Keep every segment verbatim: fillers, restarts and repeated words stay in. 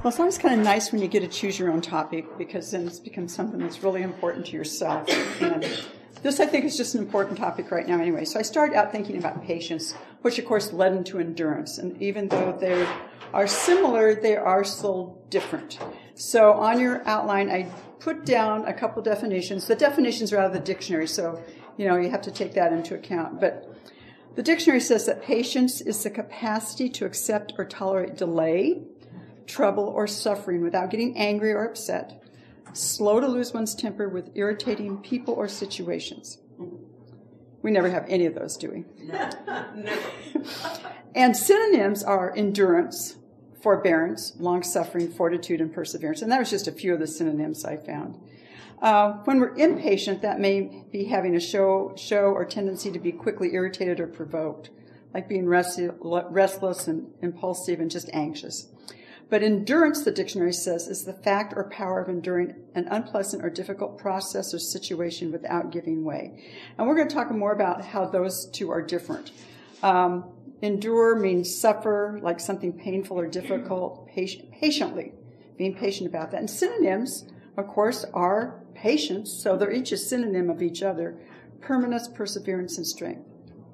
Well, it's always kind of nice when you get to choose your own topic, because then it's become something that's really important to yourself. And this, I think, is just an important topic right now anyway. So I started out thinking about patience, which, of course, led into endurance. And even though they are similar, they are still different. So on your outline, I put down a couple definitions. The definitions are out of the dictionary, so, you know, you have to take that into account. But the dictionary says that patience is the capacity to accept or tolerate delay, trouble, or suffering without getting angry or upset, slow to lose one's temper with irritating people or situations. We never have any of those, do we? No. No. And synonyms are endurance, forbearance, long-suffering, fortitude, and perseverance. And that was just a few of the synonyms I found. Uh, when we're impatient, that may be having a show, show or tendency to be quickly irritated or provoked, like being restless and impulsive and just anxious. But endurance, the dictionary says, is the fact or power of enduring an unpleasant or difficult process or situation without giving way. And we're going to talk more about how those two are different. Um, endure means suffer, like something painful or difficult, patient, patiently, being patient about that. And synonyms, of course, are patience, so they're each a synonym of each other: permanence, perseverance, and strength.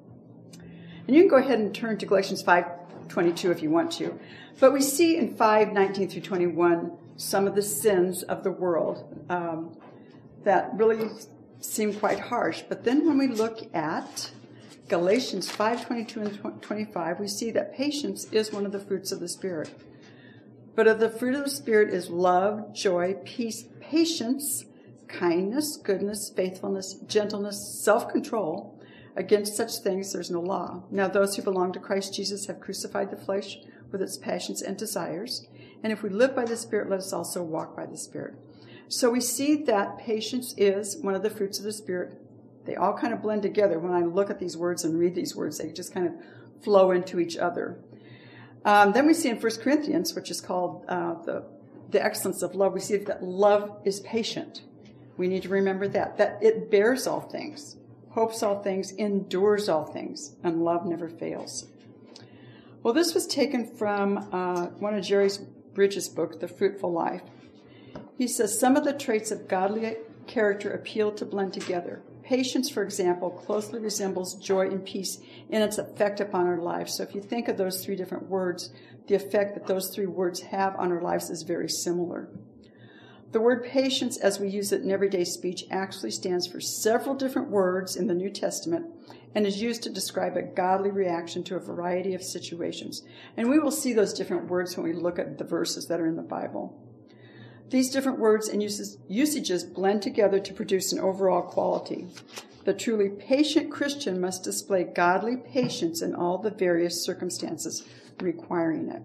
And you can go ahead and turn to Galatians five twenty-two if you want to. But we see in five nineteen through twenty-one some of the sins of the world um, that really seem quite harsh. But then when we look at Galatians five twenty-two and twenty-five, we see that patience is one of the fruits of the Spirit. But of the fruit of the Spirit is love, joy, peace, patience, kindness, goodness, faithfulness, gentleness, self-control. Against such things there's no law. Now those who belong to Christ Jesus have crucified the flesh with its passions and desires. And if we live by the Spirit, let us also walk by the Spirit. So we see that patience is one of the fruits of the Spirit. They all kind of blend together. When I look at these words and read these words, they just kind of flow into each other. Um, then we see in First Corinthians, which is called uh, the, the excellence of love, we see that love is patient. We need to remember that, that it bears all things, hopes all things, endures all things, and love never fails. Well, this was taken from uh, one of Jerry Bridges' book, The Fruitful Life. He says, some of the traits of godly character appeal to blend together. Patience, for example, closely resembles joy and peace in its effect upon our lives. So if you think of those three different words, the effect that those three words have on our lives is very similar. The word patience, as we use it in everyday speech, actually stands for several different words in the New Testament and is used to describe a godly reaction to a variety of situations. And we will see those different words when we look at the verses that are in the Bible. These different words and uses, usages blend together to produce an overall quality. The truly patient Christian must display godly patience in all the various circumstances requiring it.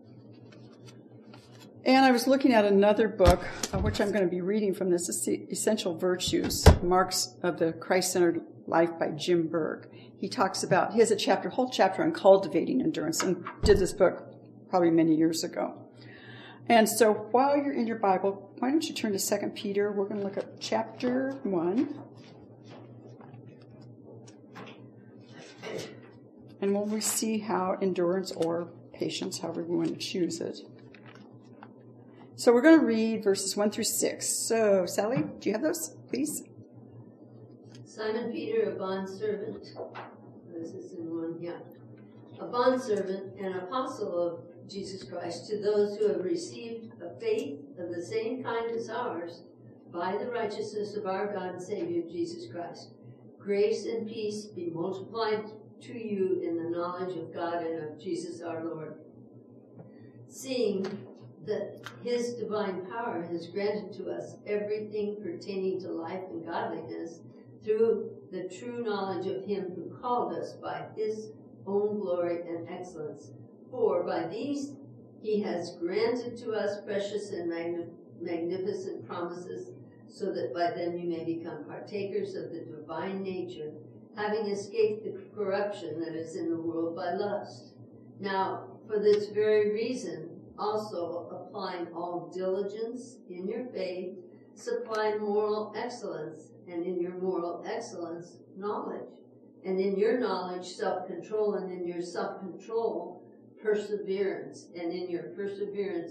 And I was looking at another book, uh, which I'm going to be reading from this, Essential Virtues, Marks of the Christ-Centered Life by Jim Berg. He talks about, he has a chapter, whole chapter on cultivating endurance, and did this book probably many years ago. And so while you're in your Bible, why don't you turn to Second Peter? We're going to look at chapter one. And when we see how endurance or patience, however we want to choose it. So we're going to read verses one through six. So, Sally, do you have those, please? Simon Peter, a bondservant. This is in one, yeah. A bondservant and apostle of Jesus Christ, to those who have received a faith of the same kind as ours, by the righteousness of our God and Savior, Jesus Christ. Grace and peace be multiplied to you in the knowledge of God and of Jesus our Lord. Seeing that his divine power has granted to us everything pertaining to life and godliness through the true knowledge of him who called us by his own glory and excellence. For by these he has granted to us precious and magn- magnificent promises, so that by them you may become partakers of the divine nature, having escaped the corruption that is in the world by lust. Now, for this very reason, also applying all diligence in your faith, supply moral excellence, and in your moral excellence, knowledge, and in your knowledge, self-control, and in your self-control, perseverance, and in your perseverance,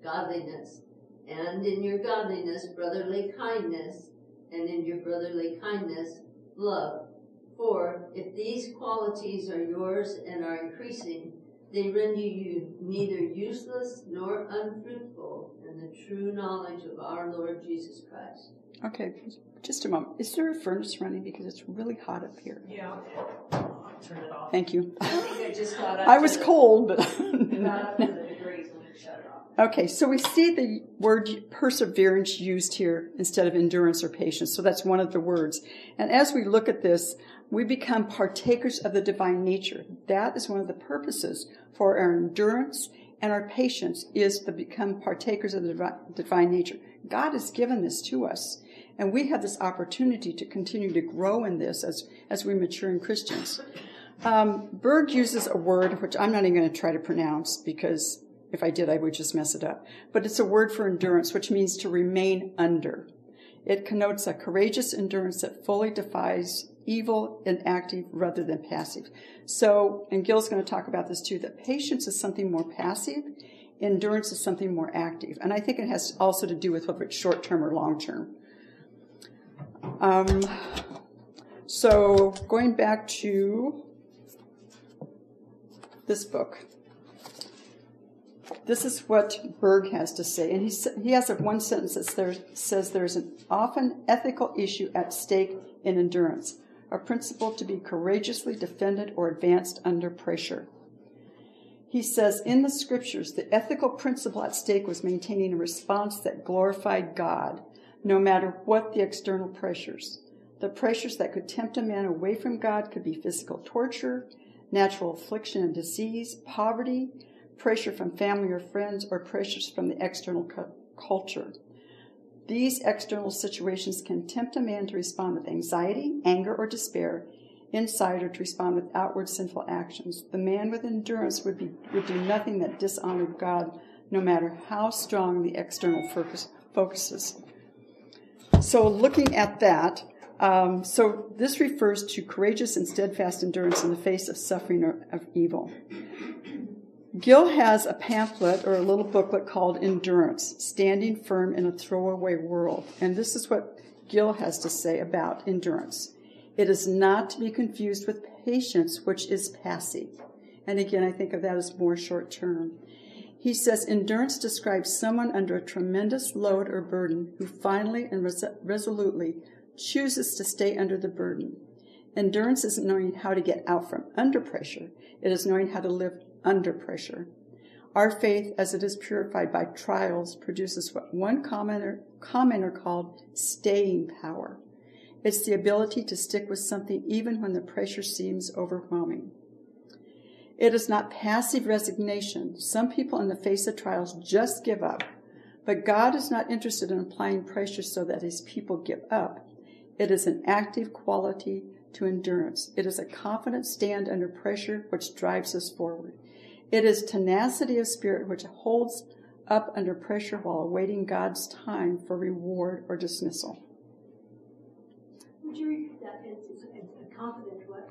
godliness, and in your godliness, brotherly kindness, and in your brotherly kindness, love. For if these qualities are yours and are increasing, they render you neither useless nor unfruitful in the true knowledge of our Lord Jesus Christ. Okay, just a moment. Is there a furnace running? Because it's really hot up here. Yeah. I'll turn it off. Thank you. I think I just got up. I was the, cold, but... got up to the degrees and we shut it off. Okay, so we see the word perseverance used here instead of endurance or patience. So that's one of the words. And as we look at this, we become partakers of the divine nature. That is one of the purposes for our endurance and our patience, is to become partakers of the divine nature. God has given this to us, and we have this opportunity to continue to grow in this as, as we mature in Christians. Um, Berg uses a word which I'm not even going to try to pronounce, because if I did, I would just mess it up. But it's a word for endurance, which means to remain under. It connotes a courageous endurance that fully defies evil and active rather than passive. So, and Gil's going to talk about this too, that patience is something more passive, endurance is something more active. And I think it has also to do with whether it's short-term or long-term. Um, so, going back to this book. This is what Berg has to say. And he, he has a one sentence that there, says there's an often ethical issue at stake in endurance, a principle to be courageously defended or advanced under pressure. He says, in the scriptures, the ethical principle at stake was maintaining a response that glorified God, no matter what the external pressures. The pressures that could tempt a man away from God could be physical torture, natural affliction and disease, poverty, pressure from family or friends, or pressures from the external cu- culture. These external situations can tempt a man to respond with anxiety, anger, or despair, inside, or to respond with outward sinful actions. The man with endurance would be would do nothing that dishonored God, no matter how strong the external focus, focuses. So looking at that, um, so this refers to courageous and steadfast endurance in the face of suffering or of evil. Gil has a pamphlet or a little booklet called Endurance, Standing Firm in a Throwaway World. And this is what Gil has to say about endurance. It is not to be confused with patience, which is passive. And again, I think of that as more short term. He says endurance describes someone under a tremendous load or burden who finally and res- resolutely chooses to stay under the burden. Endurance isn't knowing how to get out from under pressure. It is knowing how to live under pressure. Our faith, as it is purified by trials, produces what one commenter, commenter called staying power. It's the ability to stick with something even when the pressure seems overwhelming. It is not passive resignation. Some people in the face of trials just give up. But God is not interested in applying pressure so that his people give up. It is an active quality to endurance. It is a confident stand under pressure which drives us forward. It is tenacity of spirit which holds up under pressure while awaiting God's time for reward or dismissal. Would you repeat that? It's, it's a confident what?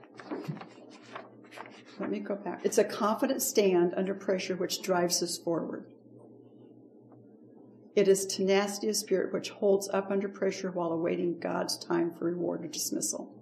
Let me go back. It's a confident stand under pressure which drives us forward. It is tenacity of spirit which holds up under pressure while awaiting God's time for reward or dismissal.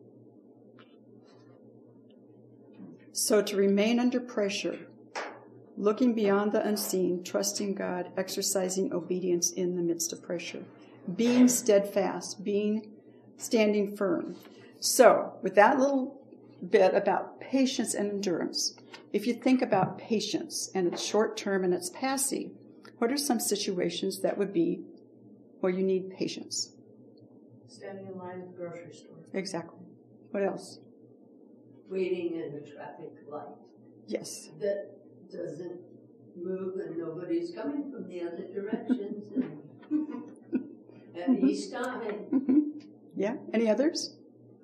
So to remain under pressure, looking beyond the unseen, trusting God, exercising obedience in the midst of pressure, being steadfast, being standing firm. So with that little bit about patience and endurance, if you think about patience and it's short term and it's passive, what are some situations that would be where you need patience? Standing in line at the grocery store. Exactly. What else? Waiting in a traffic light Yes. that doesn't move and nobody's coming from the other directions and at each time. Mm-hmm. Yeah. Any others?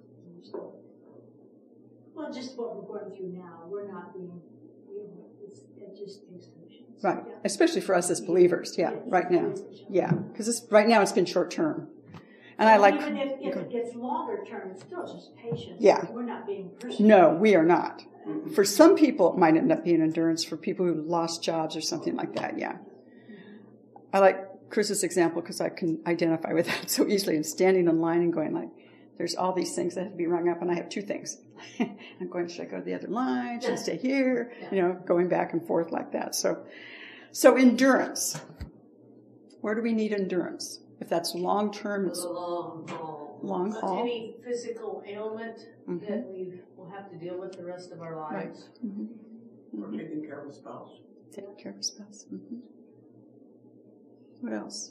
Well, just what we're going through now. We're not being, you know, it's, it just takes patience. Right. Yeah. Especially for us as believers. Yeah. Yes. Right now. Yeah. Because right now it's been short term. And I like. Even if, if it gets longer term, it's still just patience. Yeah. We're not being persecuted. No, we are not. For some people, it might end up being endurance. For people who lost jobs or something like that, yeah. I like Chris's example because I can identify with that so easily, and standing in line and going like, there's all these things that have to be rung up, and I have two things. I'm going, should I go to the other line? Should I stay here? Yeah. You know, going back and forth like that. So, so endurance. Where do we need endurance? If that's long term, For it's the long haul. long But haul. any physical ailment Mhm. that we will have to deal with the rest of our lives. Mm-hmm. Or taking care of a spouse. Take care of a spouse. Mm-hmm. What else?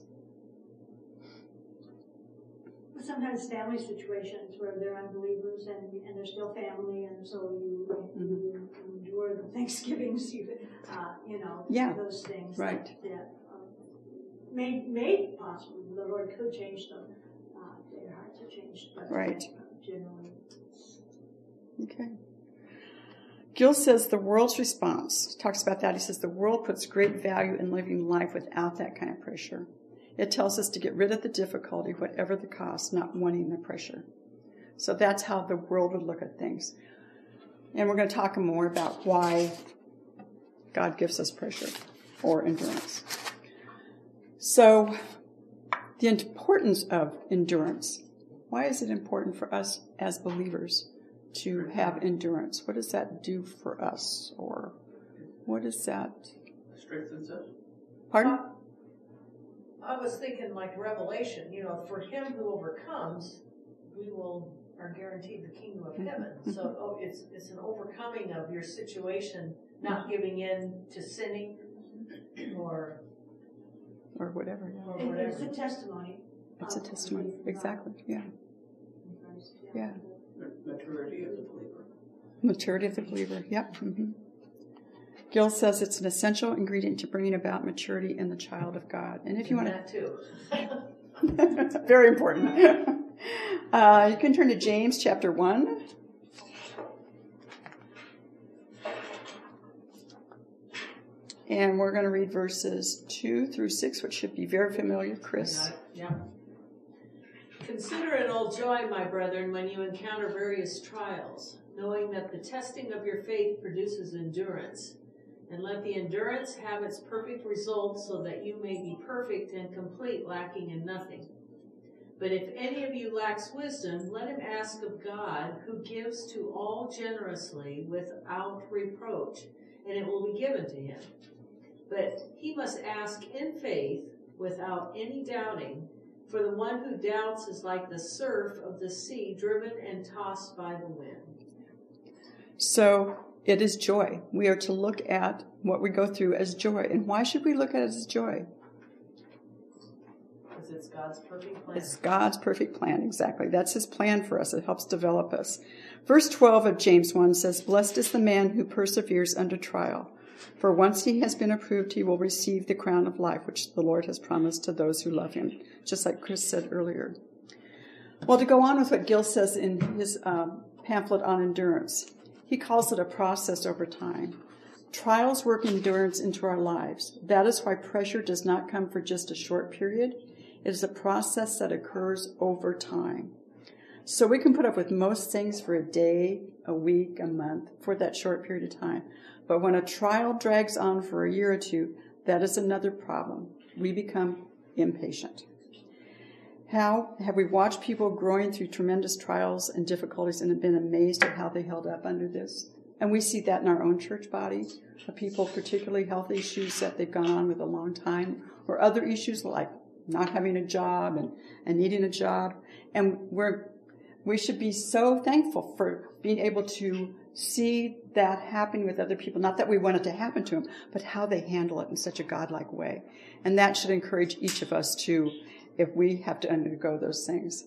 But sometimes family situations where they're unbelievers and, and they're still family, and so you, you endure the Thanksgivings, you, uh, you know, Yeah. those things. Right. That, that um, may, may possibly, the Lord could change them. Uh, their hearts are changed. But Right. Generally. Okay. Gill says the world's response, talks about that. He says the world puts great value in living life without that kind of pressure. It tells us to get rid of the difficulty, whatever the cost, not wanting the pressure. So that's how the world would look at things. And we're going to talk more about why God gives us pressure or endurance. So the importance of endurance. Why is it important for us as believers to have endurance? What does that do for us? Or what is that? Strengthens us. Pardon? I was thinking like Revelation, you know, for him who overcomes, we will are guaranteed the kingdom of heaven. So oh, it's it's an overcoming of your situation, not giving in to sinning or Or whatever. Yeah. or And it's a whatever. testimony. It's a of testimony. belief in God Exactly. Yeah. in Christ, Yeah. Maturity as a believer. Maturity of the believer. Yep. Mm-hmm. Gill says it's an essential ingredient to bringing about maturity in the child of God. And if you want that too. to, very important. Uh, you can turn to James chapter one. And we're going to read verses two through six, which should be very familiar, Chris. Yeah. Consider it all joy, my brethren, when you encounter various trials, knowing that the testing of your faith produces endurance. And let the endurance have its perfect result, so that you may be perfect and complete, lacking in nothing. But if any of you lacks wisdom, let him ask of God, who gives to all generously without reproach, and it will be given to him. But he must ask in faith, without any doubting, for the one who doubts is like the surf of the sea, driven and tossed by the wind. So it is joy. We are to look at what we go through as joy. And why should we look at it as joy? Because it's God's perfect plan. It's God's perfect plan, exactly. That's his plan for us. It helps develop us. Verse twelve of James one says, "Blessed is the man who perseveres under trial. For once he has been approved, he will receive the crown of life, which the Lord has promised to those who love him," just like Chris said earlier. Well, to go on with what Gill says in his um, pamphlet on endurance, he calls it a process over time. Trials work endurance into our lives. That is why pressure does not come for just a short period. It is a process that occurs over time. So we can put up with most things for a day, a week, a month, for that short period of time. But when a trial drags on for a year or two, that is another problem. We become impatient. How have we watched people growing through tremendous trials and difficulties and have been amazed at how they held up under this? And we see that in our own church body, of people, particularly health issues that they've gone on with a long time, or other issues like not having a job and, and needing a job. And we're, we should be so thankful for being able to see that happening with other people. Not that we want it to happen to them, but how they handle it in such a godlike way. And that should encourage each of us to, if we have to undergo those things.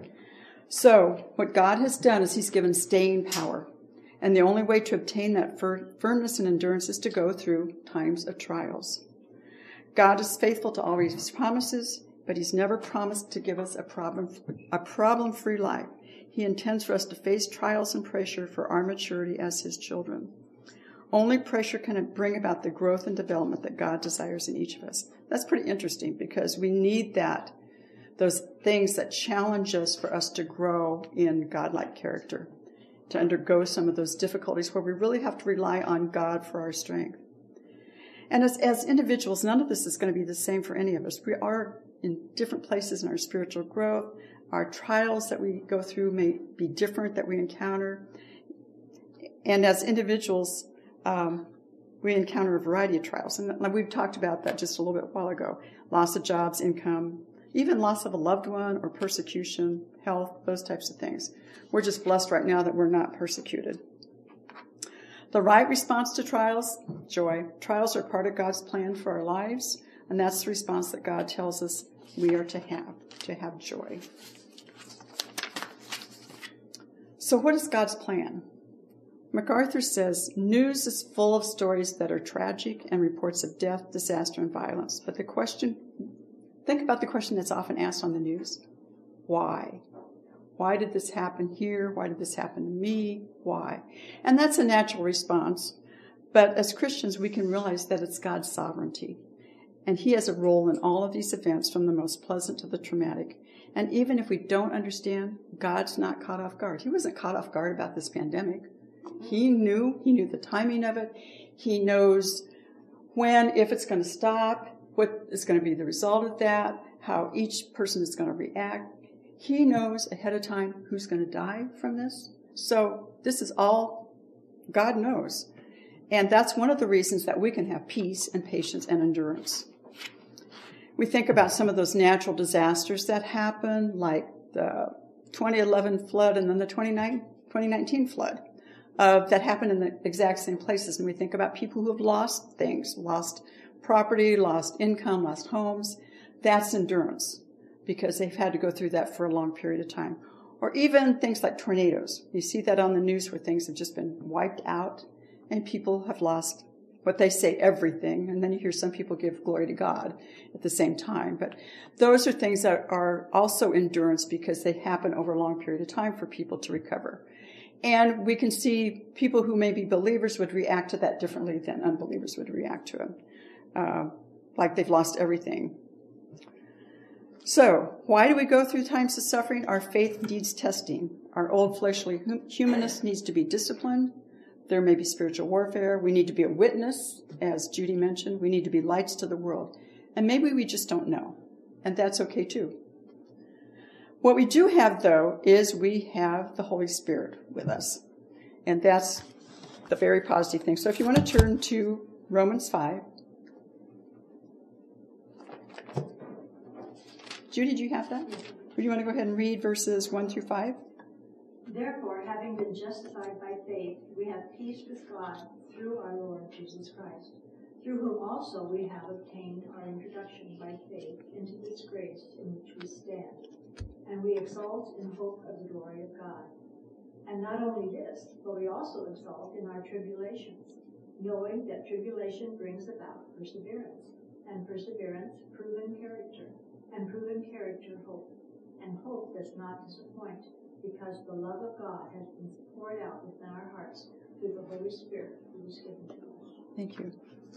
So what God has done is he's given staying power. And the only way to obtain that fir- firmness and endurance is to go through times of trials. God is faithful to all his promises, but he's never promised to give us a problem, a problem-free life. He intends for us to face trials and pressure for our maturity as his children. Only pressure can bring about the growth and development that God desires in each of us. That's pretty interesting because we need that, those things that challenge us for us to grow in godlike character, to undergo some of those difficulties where we really have to rely on God for our strength. And as, as individuals, none of this is going to be the same for any of us. We are in different places in our spiritual growth. Our trials that we go through may be different that we encounter. And as individuals, um, we encounter a variety of trials. And we've talked about that just a little bit a while ago. Loss of jobs, income, even loss of a loved one or persecution, health, those types of things. We're just blessed right now that we're not persecuted. The right response to trials, joy. Trials are part of God's plan for our lives, and that's the response that God tells us we are to have, to have joy. So what is God's plan? MacArthur says, news is full of stories that are tragic and reports of death, disaster, and violence. But the question, think about the question that's often asked on the news. Why? Why did this happen here? Why did this happen to me? Why? And that's a natural response. But as Christians, we can realize that it's God's sovereignty. And he has a role in all of these events, from the most pleasant to the traumatic. And even if we don't understand, God's not caught off guard. He wasn't caught off guard about this pandemic. He knew, he knew the timing of it. He knows when, if it's going to stop, what is going to be the result of that, how each person is going to react. He knows ahead of time who's going to die from this. So this is all God knows. And that's one of the reasons that we can have peace and patience and endurance. We think about some of those natural disasters that happen, like the twenty eleven flood and then the twenty nineteen flood. Uh, that happen in the exact same places. And we think about people who have lost things, lost property, lost income, lost homes. That's endurance, because they've had to go through that for a long period of time. Or even things like tornadoes. You see that on the news where things have just been wiped out and people have lost what they say, everything. And then you hear some people give glory to God at the same time. But those are things that are also endurance, because they happen over a long period of time for people to recover. And we can see people who may be believers would react to that differently than unbelievers would react to it, uh, like they've lost everything. So, why do we go through times of suffering? Our faith needs testing. Our old fleshly humanist needs to be disciplined. There may be spiritual warfare. We need to be a witness, as Judy mentioned. We need to be lights to the world. And maybe we just don't know. And that's okay too. What we do have, though, is we have the Holy Spirit with us. And that's the very positive thing. So if you want to turn to Romans five. Judy, do you have that? Or do you want to go ahead and read verses one through five? Therefore, having been justified by faith, we have peace with God through our Lord Jesus Christ, through whom also we have obtained our introduction by faith into this grace in which we stand. And we exult in hope of the glory of God. And not only this, but we also exult in our tribulations, knowing that tribulation brings about perseverance, and perseverance, proven character, and proven character, hope. And hope does not disappoint, because the love of God has been poured out within our hearts through the Holy Spirit who was given to us. Thank you.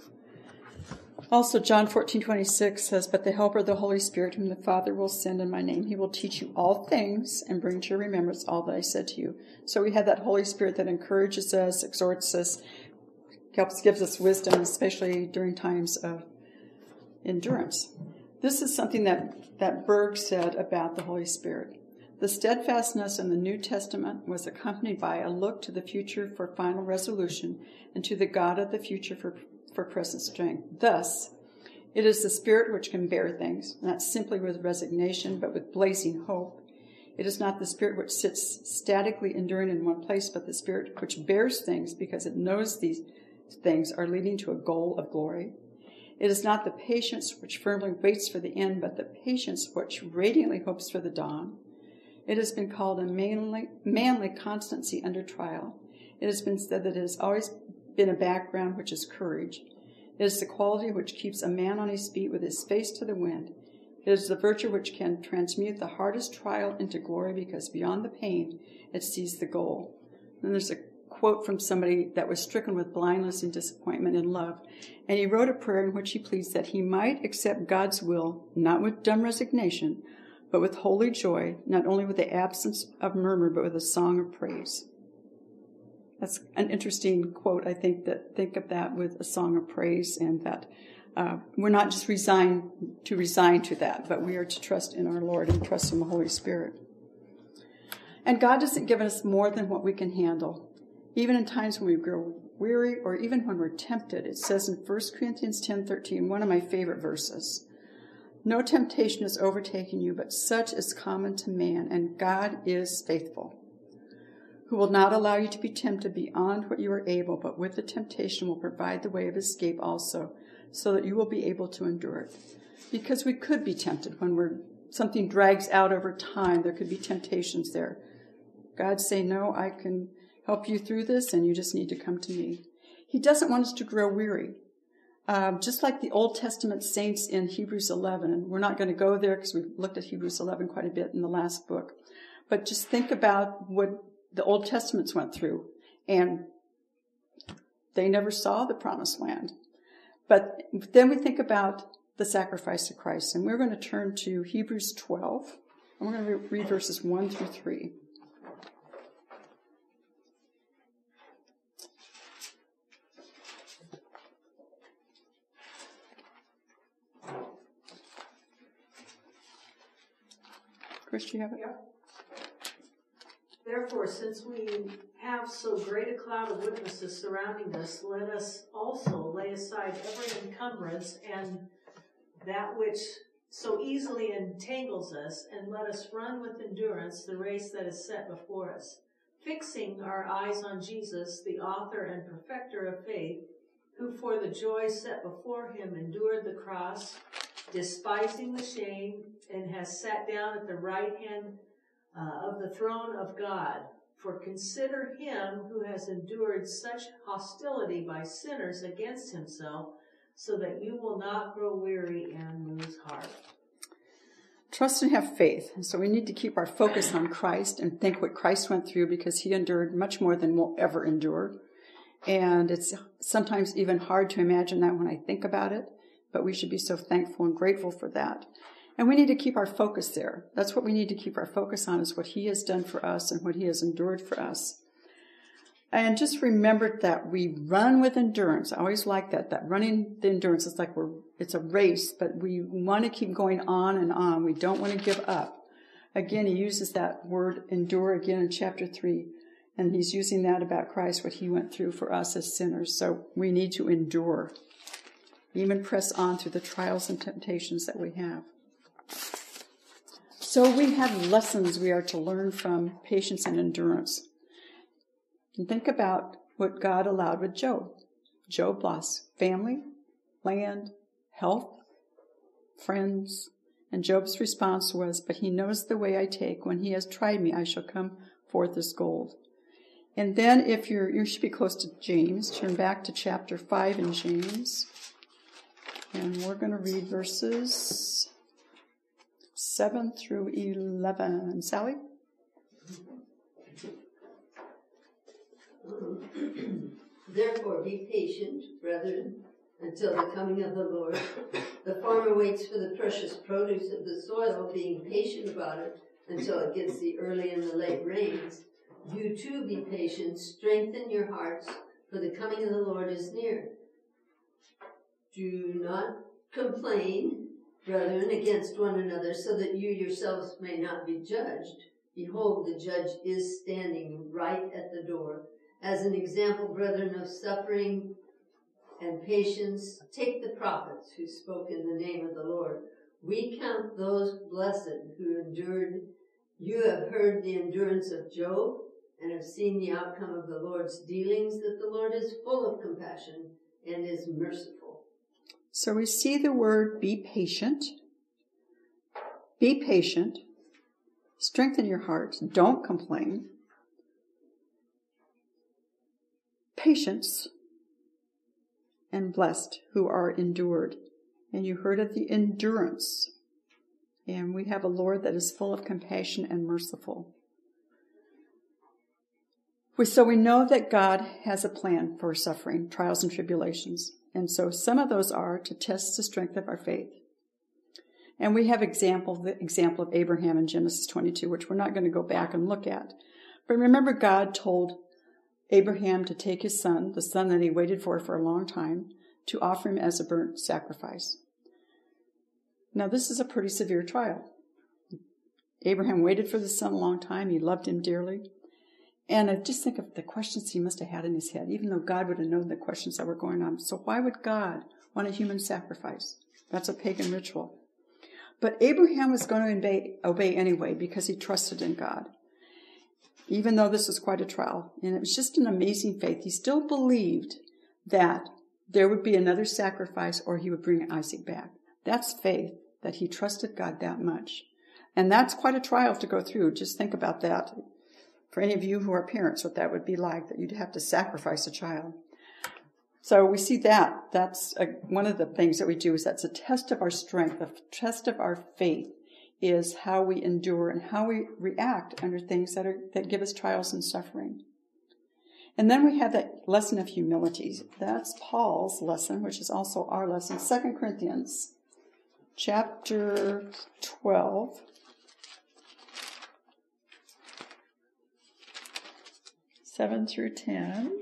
Also, John fourteen twenty-six says, but the Helper, the Holy Spirit, whom the Father will send in my name, he will teach you all things and bring to your remembrance all that I said to you. So we have that Holy Spirit that encourages us, exhorts us, helps, gives us wisdom, especially during times of endurance. This is something that, that Berg said about the Holy Spirit. The steadfastness in the New Testament was accompanied by a look to the future for final resolution and to the God of the future for for present strength. Thus, it is the Spirit which can bear things, not simply with resignation, but with blazing hope. It is not the Spirit which sits statically enduring in one place, but the Spirit which bears things because it knows these things are leading to a goal of glory. It is not the patience which firmly waits for the end, but the patience which radiantly hopes for the dawn. It has been called a manly, manly constancy under trial. It has been said that it has always been a background which is courage. It is the quality which keeps a man on his feet with his face to the wind. It is the virtue which can transmute the hardest trial into glory, because beyond the pain, it sees the goal. And there's a quote from somebody that was stricken with blindness and disappointment in love. And he wrote a prayer in which he pleads that he might accept God's will, not with dumb resignation, but with holy joy, not only with the absence of murmur, but with a song of praise. That's an interesting quote, I think, that think of that with a song of praise, and that uh, we're not just resigned to resign to that, but we are to trust in our Lord and trust in the Holy Spirit. And God doesn't give us more than what we can handle. Even in times when we grow weary or even when we're tempted, it says in First Corinthians ten thirteen, one of my favorite verses, "No temptation has overtaken you, but such is common to man, and God is faithful, who will not allow you to be tempted beyond what you are able, but with the temptation will provide the way of escape also, so that you will be able to endure it." Because we could be tempted when we're something drags out over time. There could be temptations there. God's saying, no, I can help you through this, and you just need to come to me. He doesn't want us to grow weary. Um, just like the Old Testament saints in Hebrews eleven, and we're not going to go there because we've looked at Hebrews eleven quite a bit in the last book, but just think about what the Old Testaments went through, and they never saw the promised land. But then we think about the sacrifice of Christ, and we're going to turn to Hebrews twelve, and we're going to read verses one through three. Chris, do you have it? Yeah. Therefore, since we have so great a cloud of witnesses surrounding us, let us also lay aside every encumbrance and that which so easily entangles us, and let us run with endurance the race that is set before us, fixing our eyes on Jesus, the author and perfecter of faith, who for the joy set before him endured the cross, despising the shame, and has sat down at the right hand uh, of the throne of God. For consider him who has endured such hostility by sinners against himself, so that you will not grow weary and lose heart. Trust and have faith. So we need to keep our focus on Christ and think what Christ went through, because he endured much more than we'll ever endure. And it's sometimes even hard to imagine that when I think about it, but we should be so thankful and grateful for that. And we need to keep our focus there. That's what we need to keep our focus on, is what he has done for us and what he has endured for us. And just remember that we run with endurance. I always like that, that running the endurance is like we're, it's a race, but we want to keep going on and on. We don't want to give up. Again, he uses that word endure again in chapter three. And he's using that about Christ, what he went through for us as sinners. So we need to endure, even press on through the trials and temptations that we have. So we have lessons we are to learn from patience and endurance. And think about what God allowed with Job. Job lost family, land, health, friends, and Job's response was, "But he knows the way I take. When he has tried me, I shall come forth as gold." And then if you're, you should be close to James, turn back to chapter five in James. And we're going to read verses seven through eleven. Sally? Therefore be patient, brethren, until the coming of the Lord. The farmer waits for the precious produce of the soil, being patient about it until it gets the early and the late rains. You too be patient, strengthen your hearts, for the coming of the Lord is near. Do not complain, brethren, against one another, so that you yourselves may not be judged. Behold, the judge is standing right at the door. As an example, brethren, of suffering and patience, take the prophets who spoke in the name of the Lord. We count those blessed who endured. You have heard the endurance of Job, and have seen the outcome of the Lord's dealings, that the Lord is full of compassion and is merciful. So we see the word be patient. Be patient. Strengthen your hearts. Don't complain. Patience and blessed who are endured. And you heard of the endurance. And we have a Lord that is full of compassion and merciful. So we know that God has a plan for suffering, trials, and tribulations. And so some of those are to test the strength of our faith. And we have example, the example of Abraham in Genesis twenty-two, which we're not going to go back and look at. But remember, God told Abraham to take his son, the son that he waited for for a long time, to offer him as a burnt sacrifice. Now, this is a pretty severe trial. Abraham waited for the son a long time. He loved him dearly. And I just think of the questions he must have had in his head, even though God would have known the questions that were going on. So why would God want a human sacrifice? That's a pagan ritual. But Abraham was going to obey, obey anyway because he trusted in God, even though this was quite a trial. And it was just an amazing faith. He still believed that there would be another sacrifice or he would bring Isaac back. That's faith, that he trusted God that much. And that's quite a trial to go through. Just think about that. For any of you who are parents, what that would be like, that you'd have to sacrifice a child. So we see that. That's a, one of the things that we do is that's a test of our strength, a test of our faith is how we endure and how we react under things that are that give us trials and suffering. And then we have that lesson of humility. That's Paul's lesson, which is also our lesson. Second Corinthians chapter twelve. seven through ten.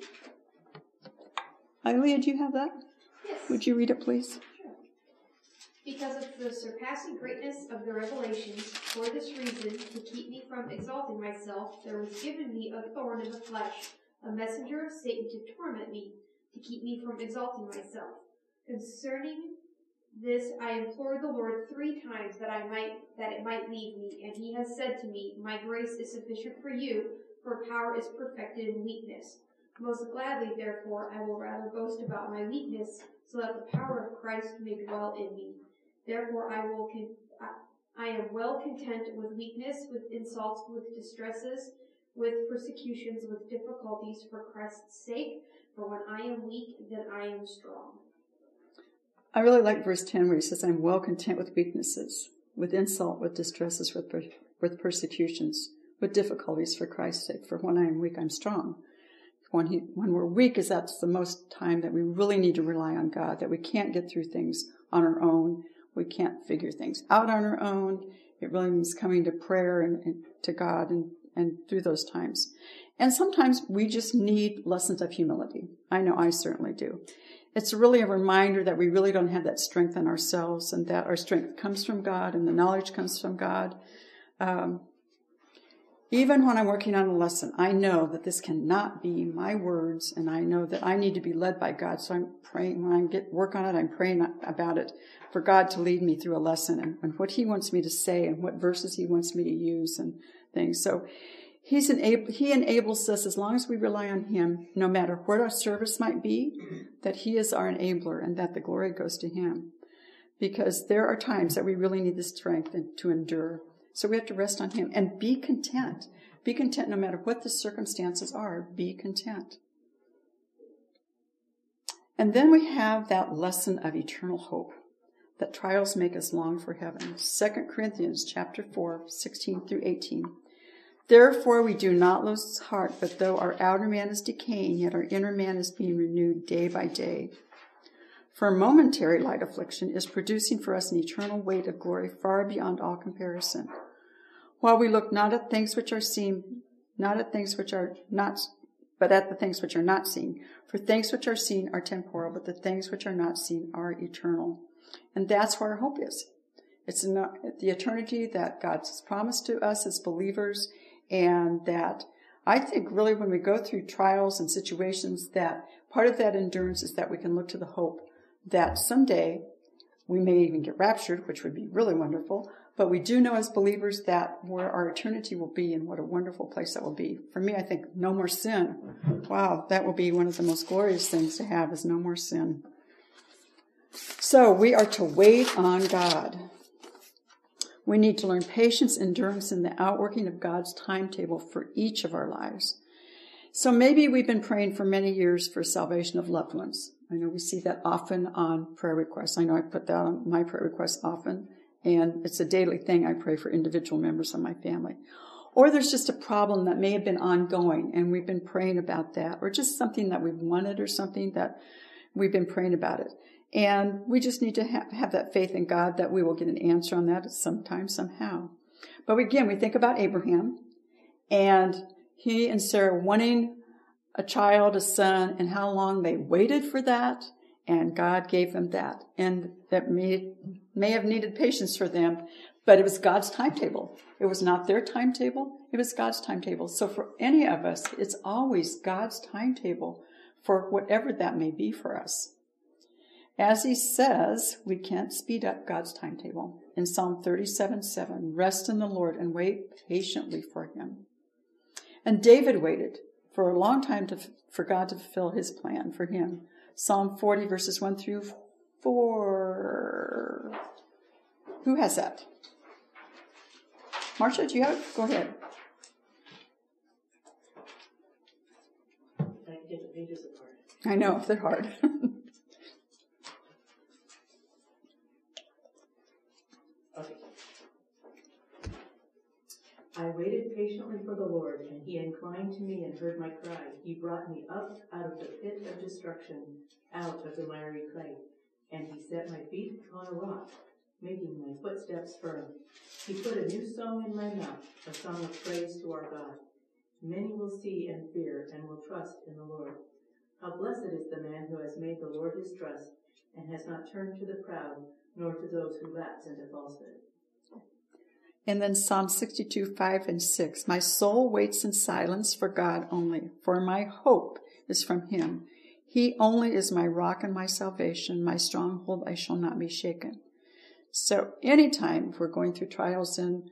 Ilea, do you have that? Yes. Would you read it, please? Sure. Because of the surpassing greatness of the revelations, for this reason, to keep me from exalting myself, there was given me a thorn in the flesh, a messenger of Satan to torment me, to keep me from exalting myself. Concerning this I implored the Lord three times that I might that it might leave me, and he has said to me, my grace is sufficient for you, for power is perfected in weakness. Most gladly, therefore, I will rather boast about my weakness, so that the power of Christ may dwell in me. Therefore, I will con- I, I am well content with weakness, with insults, with distresses, with persecutions, with difficulties for Christ's sake. For when I am weak, then I am strong. I really like verse ten where he says, I'm well content with weaknesses, with insult, with distresses, with per- with persecutions, with difficulties for Christ's sake. For when I am weak, I'm strong. When, he, when we're weak, is that's the most time that we really need to rely on God, that we can't get through things on our own. We can't figure things out on our own. It really means coming to prayer and, and to God and, and through those times. And sometimes we just need lessons of humility. I know I certainly do. It's really a reminder that we really don't have that strength in ourselves and that our strength comes from God and the knowledge comes from God. Um, Even when I'm working on a lesson, I know that this cannot be my words, and I know that I need to be led by God. So I'm praying, when I get work on it, I'm praying about it for God to lead me through a lesson and, and what he wants me to say and what verses he wants me to use and things. So he's enab- he enables us as long as we rely on him, no matter what our service might be, that he is our enabler and that the glory goes to him. Because there are times that we really need the strength to endure. So we have to rest on him and be content. Be content no matter what the circumstances are. Be content. And then we have that lesson of eternal hope, that trials make us long for heaven. Second Corinthians chapter four, sixteen through eighteen. Therefore we do not lose heart, but though our outer man is decaying, yet our inner man is being renewed day by day. For momentary light affliction is producing for us an eternal weight of glory far beyond all comparison. While we look not at things which are seen, not at things which are not, but at the things which are not seen. For things which are seen are temporal, but the things which are not seen are eternal. And that's where our hope is. It's in the eternity that God's promised to us as believers, and that I think really when we go through trials and situations, that part of that endurance is that we can look to the hope that someday we may even get raptured, which would be really wonderful. But we do know as believers that where our eternity will be and what a wonderful place that will be. For me, I think no more sin. Wow, that will be one of the most glorious things to have is no more sin. So we are to wait on God. We need to learn patience, endurance, and the outworking of God's timetable for each of our lives. So maybe we've been praying for many years for salvation of loved ones. I know we see that often on prayer requests. I know I put that on my prayer requests often, and it's a daily thing. I pray for individual members of my family. Or there's just a problem that may have been ongoing, and we've been praying about that, or just something that we've wanted or something that we've been praying about it. And we just need to have, have that faith in God that we will get an answer on that sometime, somehow. But again, we think about Abraham, and he and Sarah wanting a child, a son, and how long they waited for that, and God gave them that. And that may, may have needed patience for them, but it was God's timetable. It was not their timetable, it was God's timetable. So for any of us, it's always God's timetable for whatever that may be for us. As he says, we can't speed up God's timetable. In Psalm thirty-seven seven, rest in the Lord and wait patiently for him. And David waited for a long time to, for God to fulfill his plan for him. Psalm forty, verses one through four. Who has that? Marcia, do you have it? Go ahead. I can get the pages apart. I know, they're hard. Okay. I waited patiently for the Lord, and he inclined to me and heard my cry. He brought me up out of the pit of destruction, out of the miry clay, and he set my feet on a rock, making my footsteps firm. He put a new song in my mouth, a song of praise to our God. Many will see and fear and will trust in the Lord. How blessed is the man who has made the Lord his trust and has not turned to the proud, nor to those who lapse into falsehood. And then Psalm sixty-two, five and six. My soul waits in silence for God only, for my hope is from him. He only is my rock and my salvation, my stronghold, I shall not be shaken. So anytime if we're going through trials and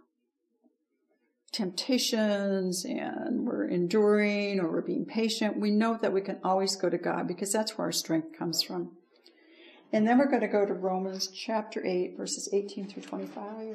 temptations and we're enduring or we're being patient, we know that we can always go to God because that's where our strength comes from. And then we're going to go to Romans chapter eight, verses eighteen through twenty-five.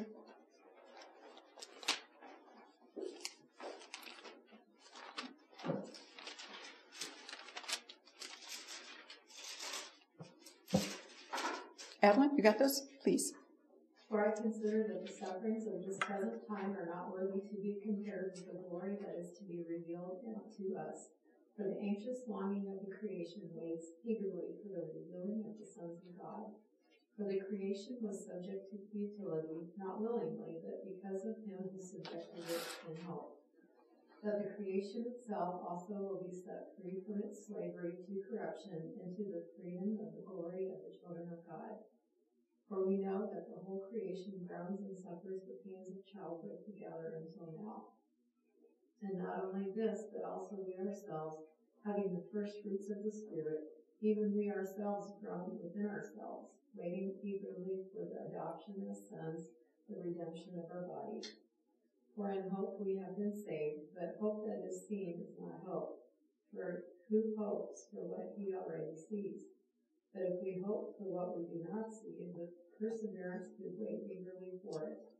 Adeline, you got this? Please. For I consider that the sufferings of this present time are not worthy to be compared with the glory that is to be revealed to us. For the anxious longing of the creation waits eagerly for the revealing of the sons of God. For the creation was subject to futility, not willingly, but because of him who subjected it in hope. That the creation itself also will be set free from its slavery to corruption into the freedom of the glory of the children of God. For we know that the whole creation groans and suffers the pains of childbirth together until now. And not only this, but also we ourselves, having the first fruits of the Spirit, even we ourselves groan within ourselves, waiting eagerly for the adoption as sons, the redemption of our body. For in hope we have been saved, but hope that is seen is not hope. For who hopes for what he already sees? But if we hope for what we do not see, with perseverance we wait eagerly for it.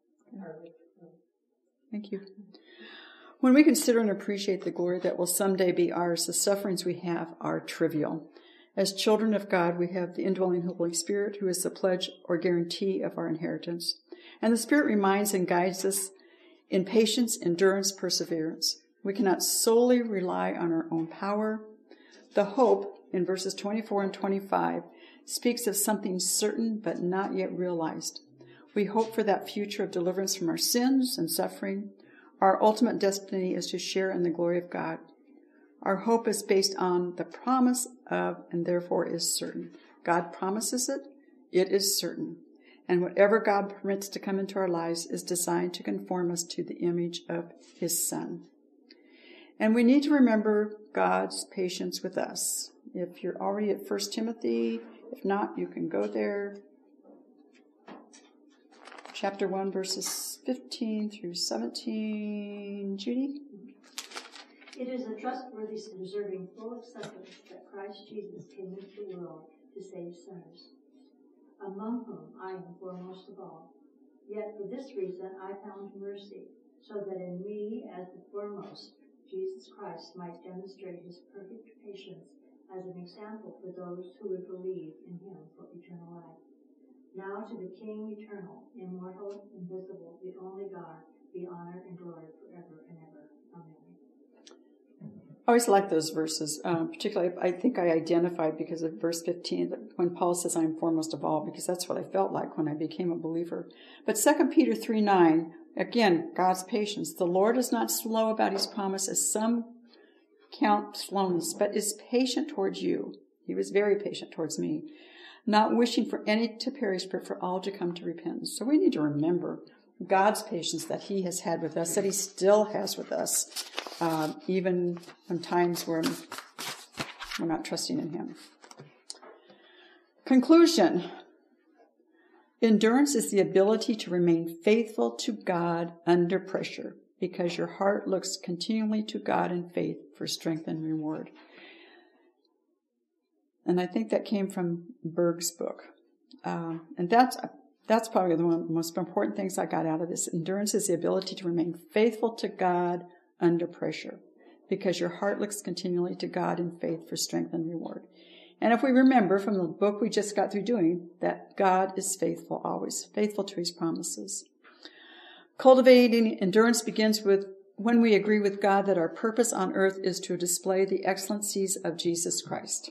Thank you. When we consider and appreciate the glory that will someday be ours, the sufferings we have are trivial. As children of God, we have the indwelling Holy Spirit, who is the pledge or guarantee of our inheritance. And the Spirit reminds and guides us in patience, endurance, perseverance. We cannot solely rely on our own power. The hope in verses twenty-four and twenty-five speaks of something certain but not yet realized. We hope for that future of deliverance from our sins and suffering. Our ultimate destiny is to share in the glory of God. Our hope is based on the promise of, and therefore is certain. God promises it, it is certain. And whatever God permits to come into our lives is designed to conform us to the image of his Son. And we need to remember God's patience with us. If you're already at First Timothy, if not, you can go there. Chapter one, verses fifteen through seventeen. Judy? It is a trustworthy deserving full acceptance that Christ Jesus came into the world to save sinners, among whom I am foremost of all. Yet for this reason I found mercy, so that in me as the foremost, Jesus Christ might demonstrate his perfect patience as an example for those who would believe in him for eternal life. Now to the King eternal, immortal, invisible, the only God, be honor and glory forever and ever. Amen. I always like those verses, um, particularly I think I identified because of verse fifteen, that when Paul says I am foremost of all, because that's what I felt like when I became a believer. But Second Peter three nine, again, God's patience. The Lord is not slow about his promise, as some count slowness, but is patient towards you. He was very patient towards me, not wishing for any to perish, but for all to come to repentance. So we need to remember God's patience that he has had with us, that he still has with us, um, even in times when we're not trusting in him. Conclusion. Endurance is the ability to remain faithful to God under pressure, because your heart looks continually to God in faith for strength and reward. And I think that came from Berg's book. Um, and that's that's probably the one of the most important things I got out of this. Endurance is the ability to remain faithful to God under pressure, because your heart looks continually to God in faith for strength and reward. And if we remember from the book we just got through doing, that God is faithful always, faithful to his promises. Cultivating endurance begins with when we agree with God that our purpose on earth is to display the excellencies of Jesus Christ.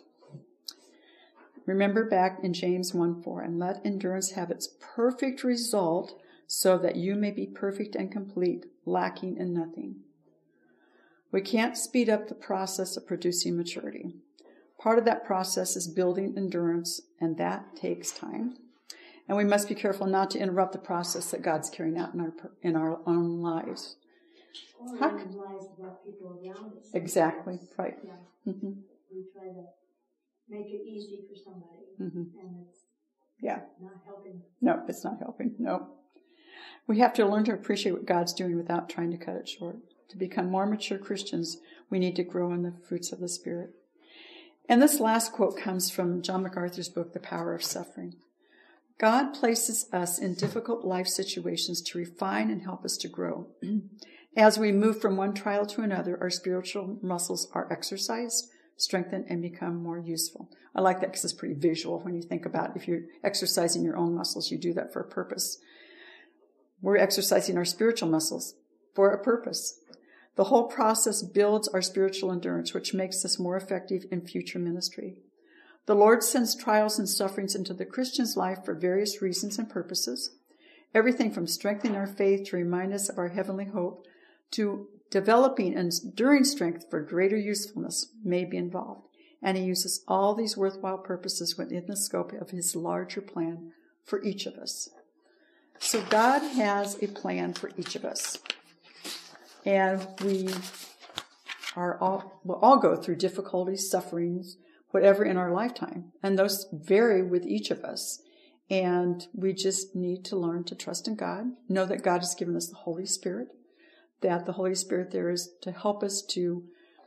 Remember back in James one four, and let endurance have its perfect result so that you may be perfect and complete, lacking in nothing. We can't speed up the process of producing maturity. Part of that process is building endurance, and that takes time. And we must be careful not to interrupt the process that God's carrying out in our in our own lives. Or in How- the lives of our people around us. Exactly, right. Yeah. Mm-hmm. We try to make it easy for somebody, Mm-hmm. and it's Yeah. not helping. No, it's not helping. No. We have to learn to appreciate what God's doing without trying to cut it short. To become more mature Christians, we need to grow in the fruits of the Spirit. And this last quote comes from John MacArthur's book, The Power of Suffering. God places us in difficult life situations to refine and help us to grow. As we move from one trial to another, our spiritual muscles are exercised, strengthened, and become more useful. I like that because it's pretty visual when you think about if you're exercising your own muscles, you do that for a purpose. We're exercising our spiritual muscles for a purpose. The whole process builds our spiritual endurance, which makes us more effective in future ministry. The Lord sends trials and sufferings into the Christian's life for various reasons and purposes. Everything from strengthening our faith to remind us of our heavenly hope to developing and enduring strength for greater usefulness may be involved. And he uses all these worthwhile purposes within the scope of his larger plan for each of us. So God has a plan for each of us. And we are all, will all go through difficulties, sufferings, whatever in our lifetime. And those vary with each of us. And we just need to learn to trust in God, know that God has given us the Holy Spirit, that the Holy Spirit there is to help us to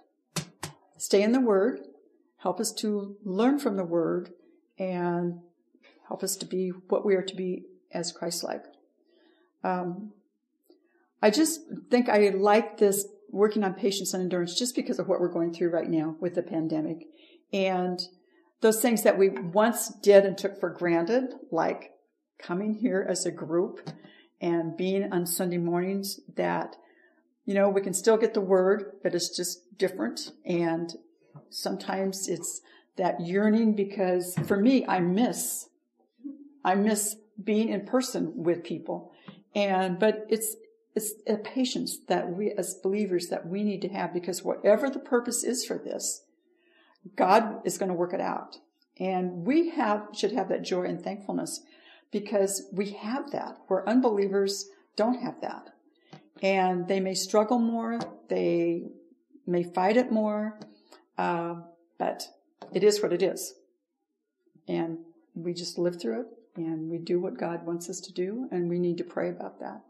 stay in the Word, help us to learn from the Word, and help us to be what we are to be as Christ-like. Um, I just think I like this working on patience and endurance just because of what we're going through right now with the pandemic. And those things that we once did and took for granted, like coming here as a group and being on Sunday mornings, that, you know, we can still get the word, but it's just different. And sometimes it's that yearning because for me, I miss, I miss being in person with people. And, but it's, it's a patience that we as believers that we need to have, because whatever the purpose is for this, God is going to work it out. And we have, should have that joy and thankfulness because we have that, where unbelievers don't have that. And they may struggle more, they may fight it more, uh, but it is what it is. And we just live through it, and we do what God wants us to do, and we need to pray about that.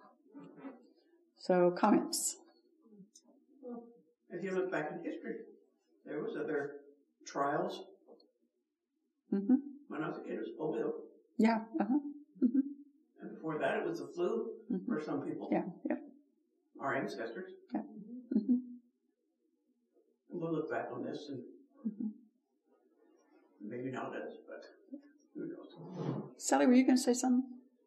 So, comments? Well, if you look back in history, there was other trials. Mm-hmm. When I was a kid, it was polio. Yeah. Uh-huh. Mm-hmm. And before that, it was the flu Mm-hmm. for some people. Yeah. Yeah. Our ancestors. Yeah. Mm-hmm. And we'll look back on this and Mm-hmm. maybe not us, but who knows. Sally, were you going to say something?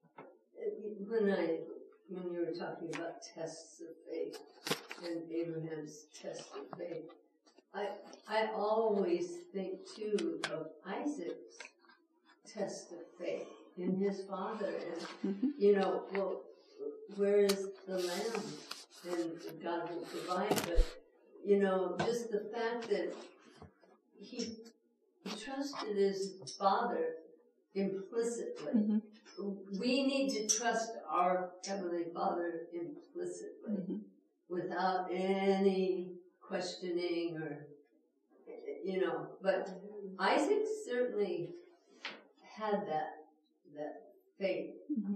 When I, when you were talking about tests of faith and Abraham's test of faith, I I always think too of Isaac's test of faith in his father, and Mm-hmm. you know, well, where is the lamb? And God will provide, but you know, just the fact that he trusted his father implicitly. Mm-hmm. We need to trust our Heavenly Father implicitly, Mm-hmm. without any questioning or, you know. But Isaac certainly had that that faith. Mm-hmm.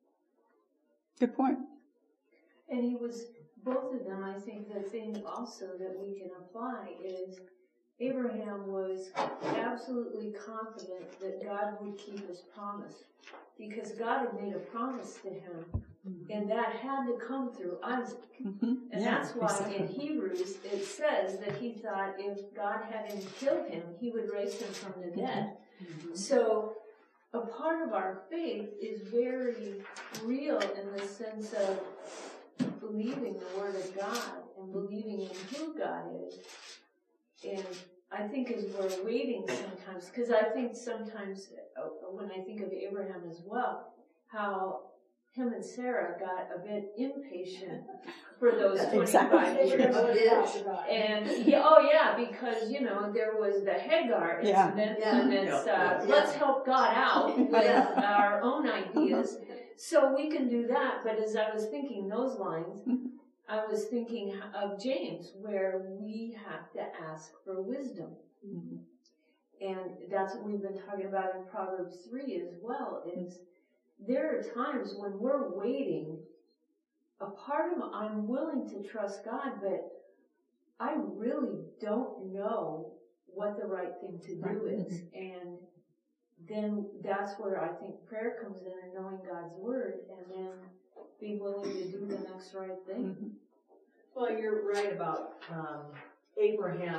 Good point. And he was, both of them, I think the thing also that we can apply is Abraham was absolutely confident that God would keep his promise, because God had made a promise to him, and that had to come through Isaac. Mm-hmm. And Yeah, that's why exactly. in Hebrews it says that he thought if God hadn't killed him, he would raise him from the dead. Mm-hmm. So a part of our faith is very real in the sense of believing the Word of God and believing in who God is. And I think as we're waiting sometimes, because I think sometimes uh, when I think of Abraham as well, how him and Sarah got a bit impatient for those twenty-five Exactly. years. Oh, yes. And he, oh yeah, because, you know, there was the Hagar Yeah. incident, Yeah. and it's, uh, Yeah. let's help God out with Yeah. our own ideas. So we can do that, but as I was thinking those lines, I was thinking of James, where we have to ask for wisdom. Mm-hmm. And that's what we've been talking about in Proverbs three as well, is there are times when we're waiting. A part of I'm willing to trust God, but I really don't know what the right thing to do Right. is. And then that's where I think prayer comes in, and knowing God's word, and then being willing to do the next right thing. Mm-hmm. Well, you're right about um, Abraham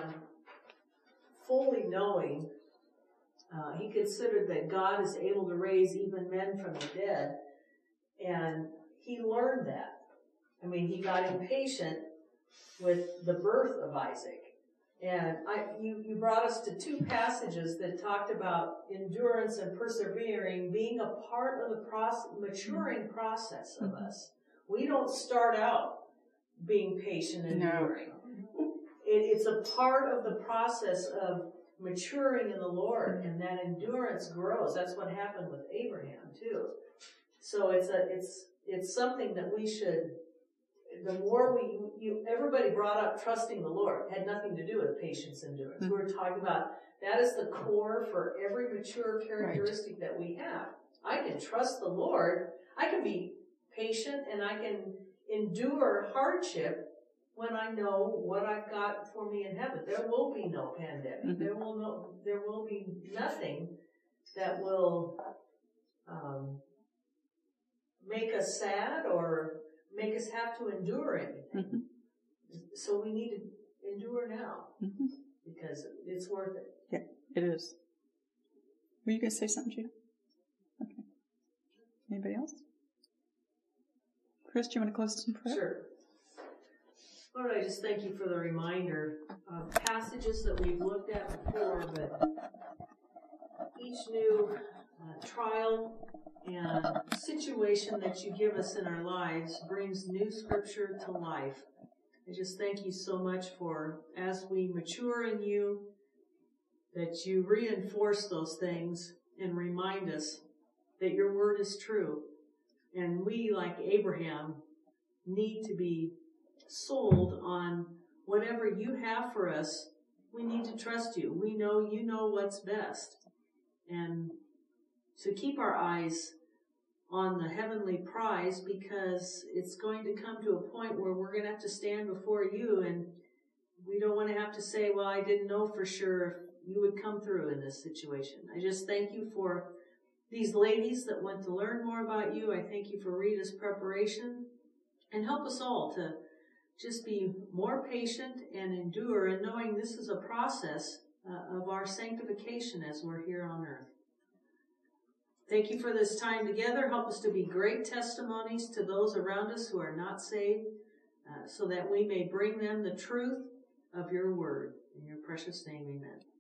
fully knowing. Uh, he considered that God is able to raise even men from the dead, and he learned that. I mean, he got impatient with the birth of Isaac. And I, you, you brought us to two passages that talked about endurance and persevering being a part of the process, maturing process of us. We don't start out being patient and No. enduring. It, it's a part of the process of maturing in the Lord, and that endurance grows. That's what happened with Abraham too. So it's a it's it's something that we should. The more we you everybody brought up trusting the Lord, had nothing to do with patience and endurance. Mm-hmm. We were talking about that is the core for every mature characteristic right. that we have. I can trust the Lord. I can be patient and I can endure hardship when I know what I've got for me in heaven. There will be no pandemic. Mm-hmm. There will no. There will be nothing that will um, make us sad or make us have to endure anything. Mm-hmm. So we need to endure now mm-hmm. because it's worth it. Yeah, it is. Were you going to say something, Gina? Okay. Anybody else? Chris, do you want to close this in prayer? Sure. Lord, I just thank you for the reminder of passages that we've looked at before, but each new uh, trial and situation that you give us in our lives brings new scripture to life. I just thank you so much for, as we mature in you, that you reinforce those things and remind us that your word is true. And we, like Abraham, need to be sold on whatever you have for us. We need to trust you. We know you know what's best. And to keep our eyes on the heavenly prize, because it's going to come to a point where we're going to have to stand before you, and we don't want to have to say, well, I didn't know for sure if you would come through in this situation. I just thank you for these ladies that want to learn more about you. I thank you for Rita's preparation, and help us all to just be more patient and endure, and knowing this is a process uh, of our sanctification as we're here on earth. Thank you for this time together. Help us to be great testimonies to those around us who are not saved, uh, so that we may bring them the truth of your word. In your precious name, amen.